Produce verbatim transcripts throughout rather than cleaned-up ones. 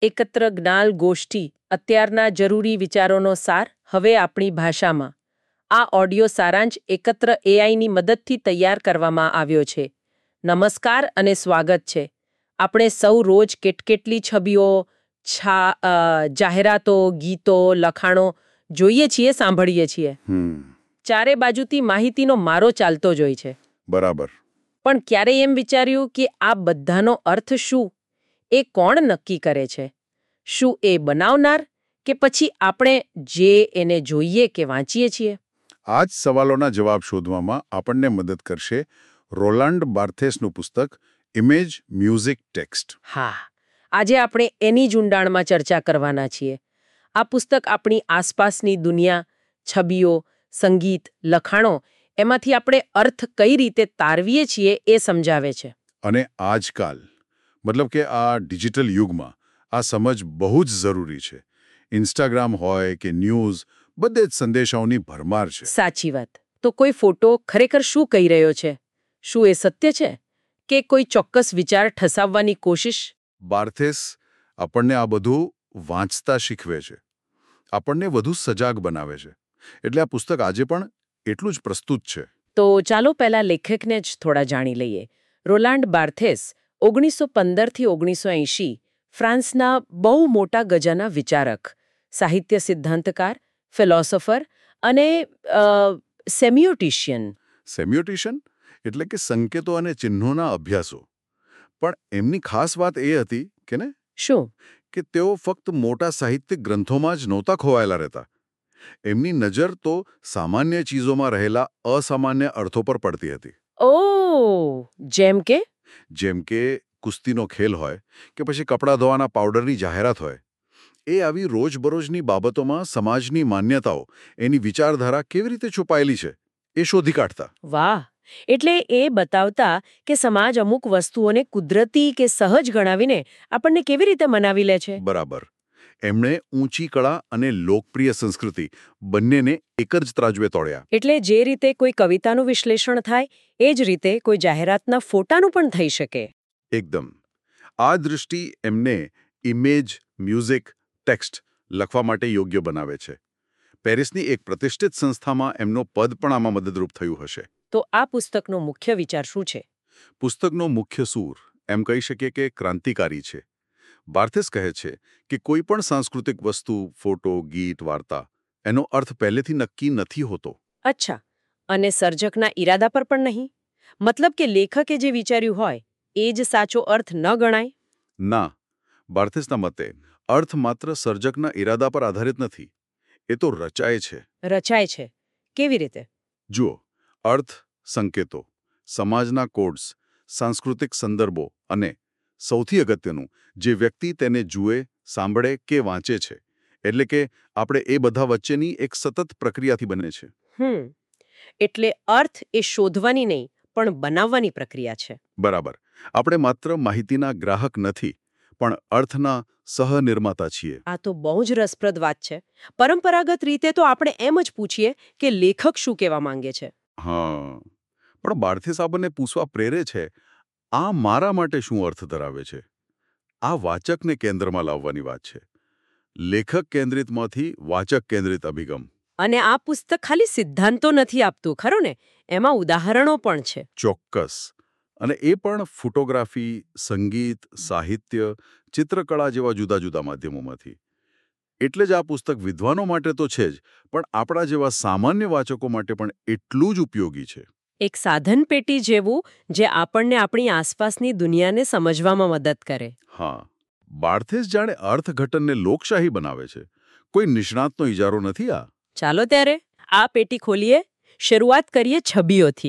એકત્ર જ્ઞાન ગોષ્ઠી અત્યારના જરૂરી વિચારોનો સાર હવે આપણી ભાષામાં. આ ઓડિયો સારાંશ એકત્ર એઆઈની મદદથી તૈયાર કરવામાં આવ્યો છે. નમસ્કાર અને સ્વાગત છે. આપણે સૌ રોજ કેટકેટલી છબીઓ, છા અ, જાહેરાતો, ગીતો, લખાણો જોઈએ છીએ, સાંભળીએ છીએ. ચારે બાજુથી માહિતીનો મારો ચાલતો જ હોય છે. બરાબર. પણ ક્યારેય એમ વિચાર્યું કે આ બધાનો અર્થ શું? એ કોણ નક્કી કરે છે? શું એ બનાવનાર કે પછી આપણે જે એને જોઈએ કે વાંચીએ છીએ? આ જ સવાલોના જવાબ શોધવામાં આપણને મદદ કરશે રોલાન્ડ બાર્થેસનું પુસ્તક ઇમેજ, મ્યુઝિક, ટેક્સ્ટ. હા, આજે આપણે એની જ ઊંડાણમાં ચર્ચા કરવાના છીએ. આ પુસ્તક આપણી આસપાસની દુનિયા, છબીઓ, સંગીત, લખાણો એમાંથી આપણે અર્થ કઈ રીતે તારવીએ છીએ એ સમજાવે છે. અને આજકાલ મતલબ કે આ ડિજિટલ યુગમાં આ સમજ બહુ જ જરૂરી છે. ઇન્સ્ટાગ્રામ હોય કે ન્યૂઝ, બધે જ સંદેશાઓની ભરમાર છે. સાચી વાત. તો કોઈ ફોટો ખરેખર શું કહી રહ્યો છે? શું એ સત્ય છે કે કોઈ ચોક્કસ વિચાર ઠસાવવાની કોશિશ? બાર્થેસ આપણને આ બધું વાંચતા શીખવે છે, આપણને વધુ સજાગ બનાવે છે. એટલે આ પુસ્તક આજે પણ એટલું જ પ્રસ્તુત છે. તો ચાલો પહેલા લેખકને જ થોડા જાણી લઈએ. રોલાન્ડ બાર્થેસ ઓગણીસો પંદરથી ઓગણીસો એંશી ફ્રાન્સના બહુ મોટા ગજાના વિચારક, સાહિત્ય સિદ્ધાંતકાર, ફિલોસોફર અને સેમિયોટિશિયન. સેમિયોટિશિયન એટલે કે સંકેતો અને ચિહ્નોના અભ્યાસો. પણ એમની ખાસ વાત એ હતી કે ને શું કે તેઓ ફક્ત મોટા સાહિત્યિક ગ્રંથોમાં જ નહોતા ખોવાયેલા રહેતા. એમની નજર તો સામાન્ય ચીજોમાં રહેલા અસામાન્ય અર્થો પર પડતી હતી. ઓ જેમ કે જેમ કે કુસ્તીનો ખેલ હોય કે પછી કપડાં ધોવાના પાવડરની જાહેરાત હોય. એ આવી રોજબરોજની બાબતોમાં સમાજની માન્યતાઓ, એની વિચારધારા કેવી રીતે છુપાયેલી છે એ શોધી કાઢતા. વાહ! એટલે એ બતાવતા કે સમાજ અમુક વસ્તુઓને કુદરતી કે સહજ ગણાવીને આપણને કેવી રીતે મનાવી લે છે. બરાબર. એમણે ઊંચી કળા અને લોકપ્રિય સંસ્કૃતિ બંનેને એક જ ત્રાજવે તોડ્યા. એટલે જે રીતે કોઈ કવિતાનું વિશ્લેષણ થાય એ જ રીતે કોઈ જાહેરાતના ફોટાનું પણ થઈ શકે. એકદમ. આ દૃષ્ટિ એમને ઇમેજ, મ્યુઝિક, ટેક્સ્ટ લખવા માટે યોગ્ય બનાવે છે. પેરિસની એક પ્રતિષ્ઠિત સંસ્થામાં એમનો પદ પણ આમાં મદદરૂપ થયું હશે. તો આ પુસ્તકનો મુખ્ય વિચાર શું છે? પુસ્તકનો મુખ્ય સૂર એમ કહી શકીએ કે ક્રાંતિકારી છે. બાર્થેસ કહે છે કે કોઈ પણ સાંસ્કૃતિક વસ્તુ, ફોટો, ગીત, વાર્તા એનો અર્થ પહેલેથી નક્કી નથી હોતો. અચ્છા. અને સર્જકના ઈરાદા પર પણ નહીં? મતલબ કે લેખકે જે વિચાર્યું હોય એ જ સાચો અર્થ ન ગણાય? ના, બાર્થેસના મતે અર્થ માત્ર સર્જકના ઈરાદા પર આધારિત નથી. એ તો રચાય છે. રચાય છે કેવી રીતે? જુઓ, અર્થ, સંકેતો, સમાજના કોડ્સ, સાંસ્કૃતિક સંદર્ભો અને સૌથી અગત્યનું, જે વ્યક્તિ તેને જુએ, સાંભળે કે વાંચે છે, એટલે કે આપણે એ બધા વચ્ચેની એક સતત પ્રક્રિયાથી બને છે. હમ એટલે અર્થ એ શોધવાની નહીં પણ બનાવવાની પ્રક્રિયા છે. બરાબર. આપણે માત્ર માહિતીના ગ્રાહક નથી, પણ અર્થના સહનિર્માતા છીએ. આ તો બહુ જ રસપ્રદ વાત છે. પરંપરાગત રીતે તો આપણે એમ જ પૂછીએ કે લેખક શું કહેવા માંગે છે. હા, પણ બાર્થેસ આપણને પૂછવા પ્રેરે છે, આ મારા માટે શું અર્થ ધરાવે છે? આ વાચકને કેન્દ્રમાં લાવવાની વાત છે. લેખક કેન્દ્રિતમાંથી વાચક કેન્દ્રિત અભિગમ. અને આ પુસ્તક ખાલી સિદ્ધાંતો નથી આપતું, ખરું ને? એમાં ઉદાહરણો પણ છે. ચોક્કસ. અને એ પણ ફોટોગ્રાફી, સંગીત, સાહિત્ય, ચિત્રકળા જેવા જુદા જુદા માધ્યમોમાંથી. એટલે જ આ પુસ્તક વિદ્વાનો માટે તો છે જ, પણ આપણા જેવા સામાન્ય વાચકો માટે પણ એટલું જ ઉપયોગી છે. એક સાધન પેટી જેવું જે આપણને આપણી આસપાસની દુનિયાને સમજવામાં મદદ કરે. હા, બાર્થેસ જાણે અર્થઘટનને લોકશાહી બનાવે છે. કોઈ નિષ્ણાતનો ઇજારો નથી આ. ચાલો ત્યારે આ પેટી ખોલીએ. શરૂઆત કરીએ છબીઓથી.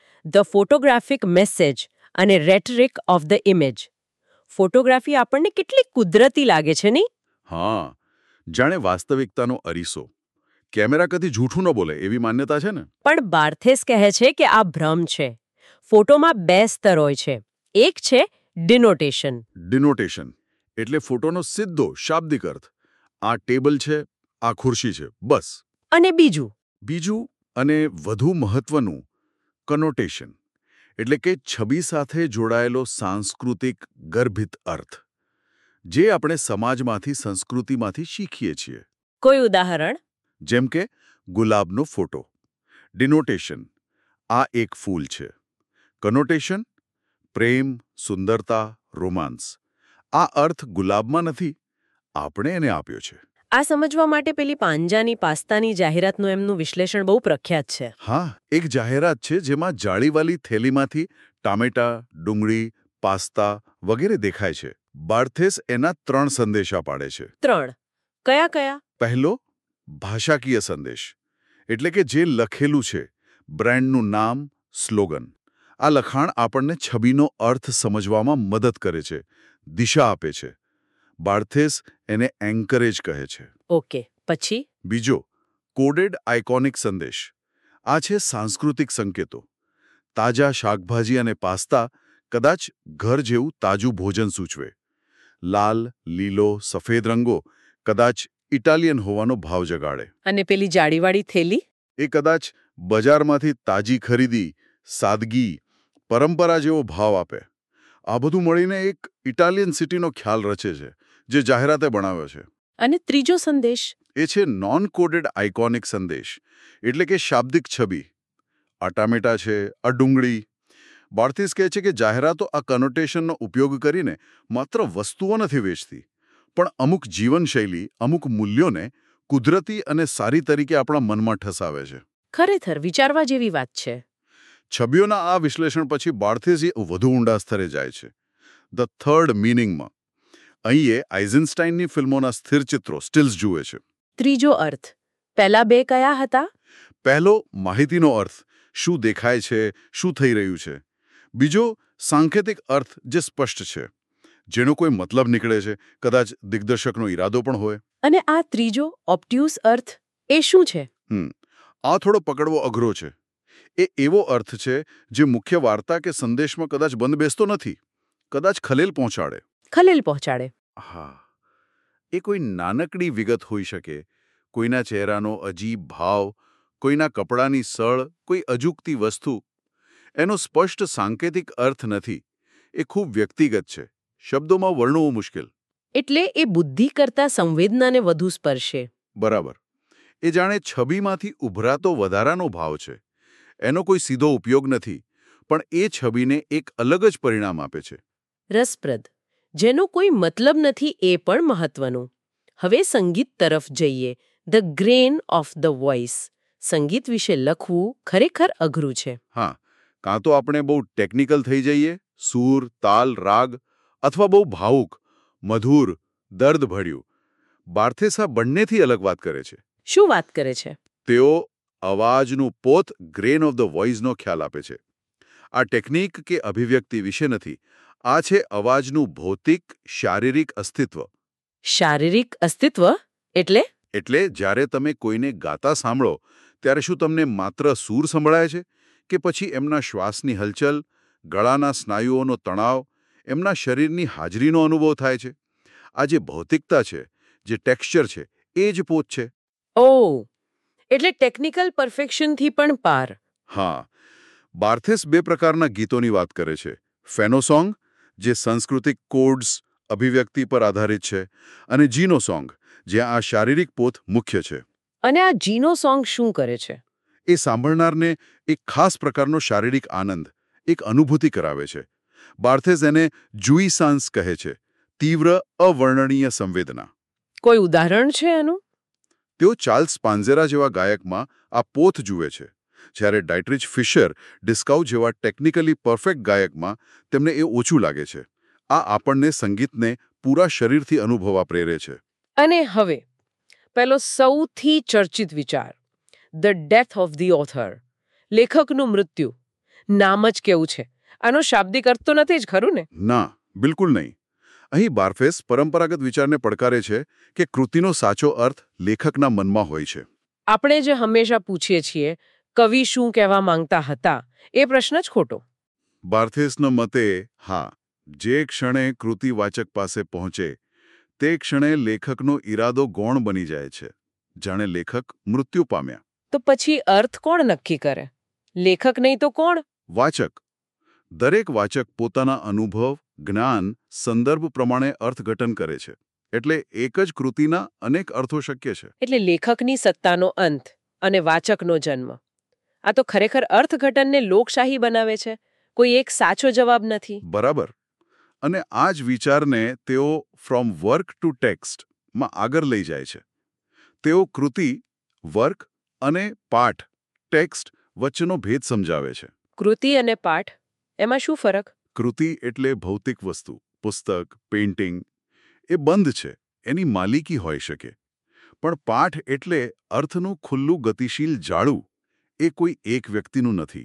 ધ ફોટોગ્રાફિક મેસેજ અને rhetoric of the image. Photography આપણને કેટલી કુદરતી લાગે છે નહીં? હા, જાણે વાસ્તવિકતાનો અરીસો. કેમેરા કદી જૂઠું ન બોલે એવી માન્યતા છે ને. પણ બાર્થેસ કહે છે કે આ ભ્રમ છે. ફોટોમાં બે સ્તર હોય છે. એક છે ડિનોટેશન. ડિનોટેશન એટલે ફોટોનો સીધો શાબ્દિક અર્થ. આ ટેબલ છે, આ ખુરશી છે, બસ. અને બીજું બીજું અને વધુ મહત્વનું, કનોટેશન એટલે કે છબી સાથે જોડાયેલો સાંસ્કૃતિક ગર્ભિત અર્થ. જે આપણે સમાજમાંથી સંસ્કૃતિમાંથી શીખીએ છીએ. કોઈ ઉદાહરણ? જેમ કે ગુલાબનો ફોટો. ડિનોટેશન આ એક ફૂલ છે. કનોટેશન પ્રેમ, સુંદરતા, રોમાન્સ. આ અર્થ ગુલાબમાં નથી, આપણે એને આપ્યો છે. આ સમજવા માટે પેલી પાંજાની પાસ્તાની જાહેરાતનું એમનું વિશ્લેષણ બહુ પ્રખ્યાત છે. હા, એક જાહેરાત છે જેમાં જાળીવાળી થેલીમાંથી ટામેટા, ડુંગળી, પાસ્તા વગેરે દેખાય છે. બાર્થેસ એના ત્રણ સંદેશા પાડે છે. ત્રણ કયા કયા? પહેલો, ભાષાકીય સંદેશ, એટલે કે જે લખેલું છે, બ્રાન્ડનું નામ, સ્લોગન. આ લખાણ આપણને છબીનો અર્થ સમજવામાં મદદ કરે છે, દિશા આપે છે. બાર્થેસ એને એન્કરેજ કહે છે. ઓકે, પછી? બીજો, કોડેડ આઇકોનિક સંદેશ. આ છે સાંસ્કૃતિક સંકેતો. તાજા શાકભાજી અને પાસ્તા કદાચ ઘર જેવું તાજું ભોજન સૂચવે. લાલ, લીલો, સફેદ રંગો કદાચ ઇટાલિયન હોવાનો ભાવ જગાડે. અને પેલી જાળીવાળી થેલી? એ કદાચ બજારમાંથી તાજી ખરીદી, સાદગી, પરંપરા જેવો ભાવ આપે. આ બધું મળીને એક ઇટાલિયન સિટીનો ખ્યાલ રચે છે, જે જાહેરાતે બનાવ્યો છે. અને ત્રીજો સંદેશ? એ છે નોન કોડેડ આઇકોનિક સંદેશ, એટલે કે શાબ્દિક છબી. આ ટામેટા છે, આ ડુંગળી. બાર્થેસ કહે છે કે જાહેરાતો આ કનોટેશનનો ઉપયોગ કરીને માત્ર વસ્તુઓ નથી વેચતી, પણ અમુક જીવનશૈલી, અમુક મૂલ્યોને કુદરતી અને સારી તરીકે આપણા મનમાં ઠસાવે છે. ખરેખર વિચારવા જેવી વાત છે. છબીઓના આ વિશ્લેષણ પછી બાર્થેસ વધુ ઊંડા સ્તરે જાય છે. ધ થર્ડ મિનિંગમાં અહીં એ આઇઝનસ્ટાઇનની ફિલ્મોના સ્થિર ચિત્રો, સ્ટિલ્સ જુએ છે. ત્રીજો અર્થ? પહેલા બે કયા હતા? પહેલો, માહિતીનો અર્થ, શું દેખાય છે, શું થઈ રહ્યું છે. બીજો, સાંકેતિક અર્થ, જે સ્પષ્ટ છે, જેનો કોઈ મતલબ નીકળે છે, કદાચ દિગ્દર્શકનો ઈરાદો પણ હોય. અને આ ત્રીજો, ઓબ્ટ્યુસ અર્થ, એ શું છે? હમ આ થોડો પકડવો અઘરો છે. એ એવો અર્થ છે જે મુખ્ય વાર્તા કે સંદેશમાં કદાચ બંધ બેસતો નથી, કદાચ ખલેલ પહોંચાડે. ખલેલ પહોંચાડે? હા, એ કોઈ નાનકડી વિગત હોઈ શકે, કોઈના ચહેરાનો અજીબ ભાવ, કોઈના કપડાની સળ, કોઈ અજુગતી વસ્તુ. એનો સ્પષ્ટ સાંકેતિક અર્થ નથી, એ ખૂબ વ્યક્તિગત છે, શબ્દોમાં વર્ણવવું મુશ્કેલ. એટલે એ બુદ્ધિ કરતા સંવેદનાને વધુ સ્પર્શે. બરાબર. એ જાણે છબીમાંથી ઉભરાતો વધારાનો ભાવ છે. એનો કોઈ સીધો ઉપયોગ નથી, પણ એ છબીને એક અલગ જ પરિણામ આપે છે. રસપ્રદ. જેનો કોઈ મતલબ નથી એ પણ મહત્વનું. હવે સંગીત તરફ જઈએ. The grain of the voice. સંગીત વિશે લખવું ખરેખર અઘરું છે. હા, કાં તો આપણે બહુ ટેકનિકલ થઈ જઈએ, સૂર, તાલ, રાગ, અથવા બહુ ભાવુક, મધુર, દર્દભર્યું. બાર્થેસ આ બંનેથી અલગ વાત કરે છે. શું વાત કરે છે? તેઓ અવાજનું પોત, ગ્રેન ઓફ ધ વોઇસનો ખ્યાલ આપે છે. આ ટેકનિક કે અભિવ્યક્તિ વિશે નથી, આ છે અવાજનું ભૌતિક, શારીરિક અસ્તિત્વ. શારીરિક અસ્તિત્વ એટલે? એટલે જ્યારે તમે કોઈને ગાતા સાંભળો, ત્યારે શું તમને માત્ર સૂર સંભળાય છે, કે પછી એમના શ્વાસની હલચલ, ગળાના સ્નાયુઓનો તણાવ, એમના શરીરની હાજરીનો અનુભવ થાય છે? આ જે ભૌતિકતા છે, જે ટેક્સચર છે, એ જ પોત છે. ઓહ, એટલે ટેકનિકલ પરફેક્શનથી પણ પાર. હા, બાર્થેસ બે પ્રકારના ગીતોની વાત કરે છે. ફેનો સોંગ, જે સાંસ્કૃતિક કોડ્સ, અભિવ્યક્તિ પર આધારિત છે, અને જીનો સોંગ, જ્યાં આ શારીરિક પોત મુખ્ય છે. અને આ જીનો સોંગ શું કરે છે? એ સાંભળનારને એક ખાસ પ્રકારનો શારીરિક આનંદ, એક અનુભૂતિ કરાવે છે. બાર્થેસ એને જુઇસાન્સ કહે છે, તીવ્ર, અવર્ણનીય સંવેદના. કોઈ ઉદાહરણ છે એનું? તેઓ ચાર્લ્સ પાંઝેરા જેવા ગાયકમાં આ પોત જુએ છે, જ્યારે ડાયટ્રિચ ફિશર, ડિસ્કાઉ જેવા ટેકનિકલી પરફેક્ટ ગાયકમાં તેમને એ ઓછું લાગે છે. આ આપણને સંગીતને પૂરા શરીરથી અનુભવવા પ્રેરે છે. અને હવે પેલો સૌથી ચર્ચિત વિચાર, the death of the author. લેખકનું મૃત્યુ. નામ જ કેવું છે, આનો શાબ્દિક અર્થ તો નથી જ ખરું ને? ના, બિલકુલ નહીં. અહીં બાર્થેસ પરંપરાગત વિચારને પડકારે છે કે કૃતિનો સાચો અર્થ લેખકના મનમાં હોય છે. આપણે જે હંમેશા પૂછીએ છીએ, કવિ શું કહેવા માંગતા હતા, એ પ્રશ્ન જ ખોટો. બાર્થેસના મતે, હા, જે ક્ષણે કૃતિ વાચક પાસે પહોંચે, તે ક્ષણે લેખકનો ઈરાદો ગૌણ બની જાય છે, જાણે લેખક મૃત્યુ પામ્યા. તો પછી અર્થ કોણ નક્કી કરે? લેખક નહીં તો કોણ? વાચક. દરેક વાચક પોતાના અનુભવ, જ્ઞાન, સંદર્ભ પ્રમાણે અર્થઘટન કરે છે. એટલે એક જ કૃતિના અનેક અર્થો શક્ય છે. એટલે લેખકની સત્તાનો અંત અને વાચકનો જન્મ. આ તો ખરેખર અર્થઘટનને લોકશાહી બનાવે છે. કોઈ એક સાચો જવાબ નથી. બરાબર. અને આ જ વિચારને તેઓ ફ્રોમ વર્ક ટુ ટેક્સ્ટ માં આગળ લઈ જાય છે. તેઓ કૃતિ, વર્ક અને પાઠ, ટેક્સ્ટ વચ્ચેનો ભેદ સમજાવે છે. કૃતિ અને પાઠ, એમાં શું ફરક? કૃતિ એટલે ભૌતિક વસ્તુ, પુસ્તક, પેઇન્ટિંગ, એ બંધ છે, એની માલિકી હોઈ શકે. પણ પાઠ એટલે અર્થનું ખુલ્લું ગતિશીલ જાળું. એ કોઈ એક વ્યક્તિનું નથી.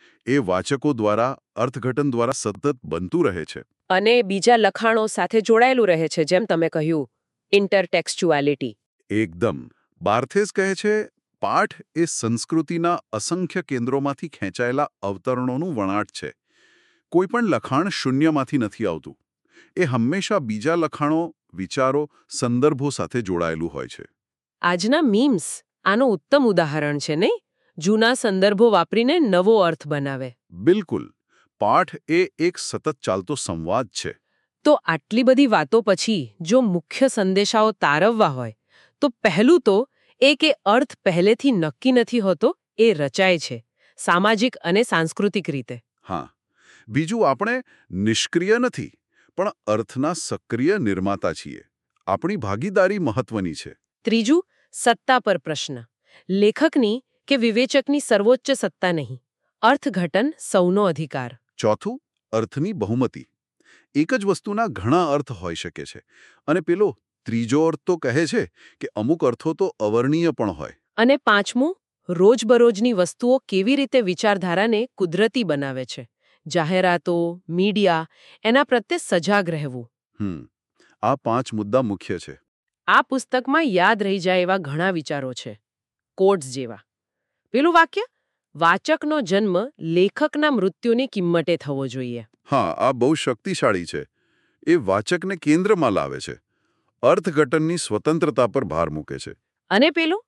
એ વાચકો દ્વારા, અર્થઘટન દ્વારા સતત બનતું રહે છે. અને બીજા લખાણો સાથે જોડાયેલું રહે છે, જેમ તમે કહ્યું, ઇન્ટરટેક્સ્ચ્યુઆલિટી. એકદમ. બાર્થેસ કહે છે, પાઠ એ સંસ્કૃતિના અસંખ્ય કેન્દ્રોમાંથી ખેંચાયેલા અવતરણોનું વણાટ છે. કોઈ પણ લખાણ શૂન્યમાંથી નથી આવતું. એ હંમેશા બીજા લખાણો, વિચારો, સંદર્ભો સાથે જોડાયેલું હોય છે. આજના મીમ્સ આનો ઉત્તમ ઉદાહરણ છે, નહીં? જૂના સંદર્ભો વાપરીને નવો અર્થ બનાવે. બિલકુલ. પાઠ એ એક સતત ચાલતો સંવાદ છે. તો આટલી બધી વાતો પછી જો મુખ્ય સંદેશાઓ તારવવા હોય, તો પહેલું તો એ કે અર્થ પહેલેથી નક્કી નથી હોતો, એ રચાય છે, સામાજિક અને સાંસ્કૃતિક રીતે. હા. બીજું, આપણે નિષ્ક્રિય નથી, પણ અર્થના સક્રિય નિર્માતા છીએ. આપણી ભાગીદારી મહત્વની છે. ત્રીજું, સત્તા પર પ્રશ્ન. લેખકની કે વિવેચકની સર્વોચ્ચ સત્તા નહીં. અર્થઘટન સૌનો અધિકાર. ચોથું, અર્થની બહુમતી. એક જ વસ્તુના ઘણા અર્થ હોઈ શકે છે. અને પેલો ત્રીજો અર્થ તો કહે છે કે અમુક અર્થો તો અવર્ણીય પણ હોય. અને પાંચમું, રોજબરોજની વસ્તુઓ કેવી રીતે વિચારધારાને કુદરતી બનાવે છે. જાહેરાતો, મીડિયા, એના પ્રત્યે સજાગ રહેવું. હમ આ પાંચ મુદ્દા મુખ્ય છે. આ પુસ્તકમાં યાદ રહી જાય એવા ઘણા વિચારો છે. કોટ્સ જેવા. પેલું વાક્ય, વાચકનો જન્મ લેખકના મૃત્યુની કિંમતે થવો જોઈએ. હા, આ બહુ શક્તિશાળી છે. એ વાચકને કેન્દ્રમાં લાવે છે. અર્થઘટનની સ્વતંત્રતા પર ભાર મૂકે છે. અને પેલું,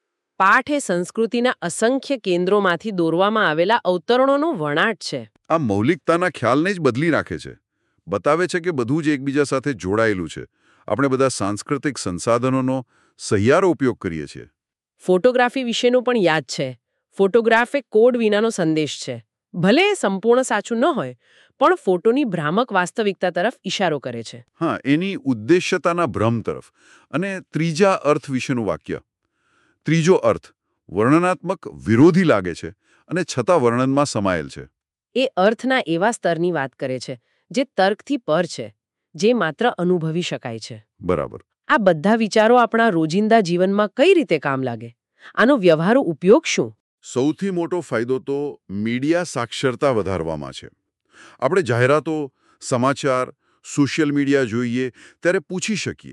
પાઠ એ સંસ્કૃતિના અસંખ્ય કેન્દ્રોમાંથી દોરવામાં આવેલા અવતરણોનો વણાટ છે. આ મૌલિકતાના ખ્યાલને જ બદલી નાખે છે. બતાવે છે કે બધું જ એકબીજા સાથે જોડાયેલું છે. આપણે બધા સાંસ્કૃતિક સંસાધનોનો સહિયારો ઉપયોગ કરીએ છીએ. ફોટોગ્રાફી વિશેનું પણ યાદ છે. ફોટોગ્રાફ એ કોડ વિનાનો સંદેશ છે. ભલે એ સંપૂર્ણ સાચું ન હોય, પણ ફોટોની ભ્રામક વાસ્તવિકતા તરફ ઇશારો કરે છે. હા, એની ઉદ્દેશ્યતાના ભ્રમ તરફ. અને ત્રીજા અર્થ વિશેનું વાક્ય. ત્રીજો અર્થ વર્ણનાત્મક, વિરોધી લાગે છે, અને છતાં વર્ણનમાં સમાયેલ છે. એ અર્થના એવા સ્તરની વાત કરે છે જે તર્કથી પર છે, જે માત્ર અનુભવી શકાય છે. બરાબર. આ બધા વિચારો આપણા રોજિંદા જીવનમાં કઈ રીતે કામ લાગે? આનો વ્યવહારુ ઉપયોગ શું? સૌથી મોટો ફાયદો તો મીડિયા સાક્ષરતા વધારવામાં છે. આપણે જાહેરાતો, સમાચાર, સોશિયલ મીડિયા જોઈએ ત્યારે પૂછી શકીએ,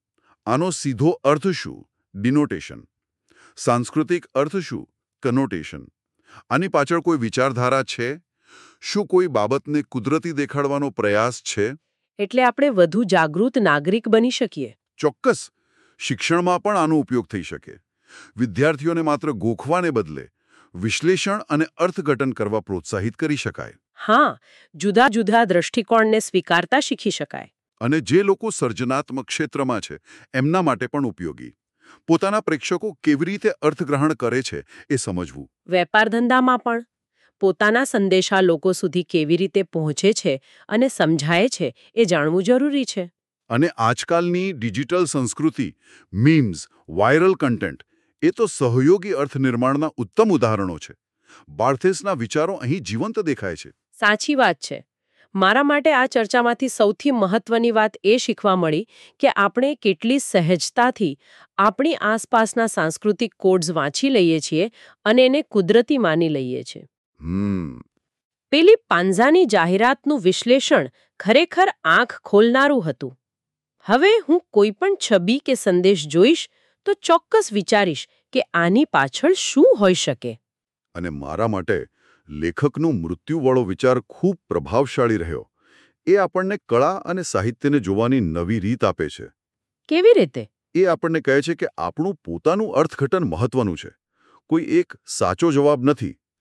આનો સીધો અર્થ શું? ડિનોટેશન. સાંસ્કૃતિક અર્થ શું? કનોટેશન. આની પાછળ કોઈ વિચારધારા છે? શું કોઈ બાબતને કુદરતી દેખાડવાનો પ્રયાસ છે? એટલે આપણે વધુ જાગૃત નાગરિક બની શકીએ. ચોક્કસ. શિક્ષણમાં પણ આનો ઉપયોગ થઈ શકે. વિદ્યાર્થીઓને માત્ર ગોખવાને બદલે વિશ્લેષણ અને અર્થઘટન કરવા પ્રોત્સાહિત કરી શકાય. હા, જુદા જુદા દ્રષ્ટિકોણને સ્વીકારતા શીખી શકાય. અને જે લોકો સર્જનાત્મક ક્ષેત્રમાં છે એમના માટે પણ ઉપયોગી. પોતાના પ્રેક્ષકો કેવી રીતે અર્થગ્રહણ કરે છે એ સમજવું. વેપાર ધંધામાં પણ પોતાના સંદેશા લોકો સુધી કેવી રીતે પહોંચે છે અને સમજાય છે એ જાણવું જરૂરી છે. અને આજકાલની ડિજિટલ સંસ્કૃતિ, મીમ્સ, વાયરલ કન્ટેન્ટ, એ તો સહયોગી અર્થ નિર્માણના ઉત્તમ ઉદાહરણો છે. બાર્થેસના વિચારો અહીં જીવંત દેખાય છે. સાચી વાત છે. મારા માટે આ ચર્ચામાંથી સૌથી મહત્વની વાત એ શીખવા મળી કે આપણે કેટલી સહેજતાથી આપણી આસપાસના સાંસ્કૃતિક કોડ્સ વાંચી લઈએ છીએ અને એને કુદરતી માની લઈએ છીએ. હમ પેલી પાંઝાની જાહેરાતનું વિશ્લેષણ ખરેખર આંખ ખોલનારું હતું. હવે હું કોઈ પણ છબી કે સંદેશ જોઈશ તો ચોક્કસ વિચારીશ કે આની પાછળ શું હોઈ શકે. અને મારા માટે લેખકનું મૃત્યુવાળો વિચાર ખૂબ પ્રભાવશાળી રહ્યો. એ આપણને કળા અને સાહિત્યને જોવાની નવી રીત આપે છે. કેવી રીતે? એ આપણને કહે છે કે આપણું પોતાનું અર્થઘટન મહત્વનું છે. કોઈ એક સાચો જવાબ નથી.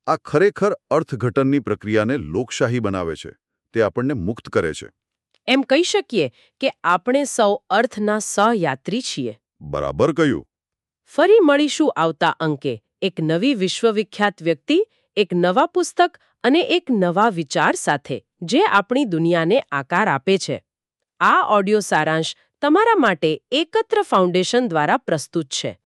આ ખરેખર અર્થઘટનની પ્રક્રિયાને લોકશાહી બનાવે છે. તે આપણને મુક્ત કરે છે. એમ કહી શકીએ કે આપણે સૌ અર્થના સહયાત્રી છીએ. બરાબર કહ્યું. ફરી મળીશું આવતા અંકે એક નવી વિશ્વવિખ્યાત વ્યક્તિ, એક નવા પુસ્તક અને એક નવા વિચાર સાથે જે આપણી દુનિયાને આકાર આપે છે. આ ઓડિયો સારાંશ તમારા માટે એકત્ર ફાઉન્ડેશન દ્વારા પ્રસ્તુત છે.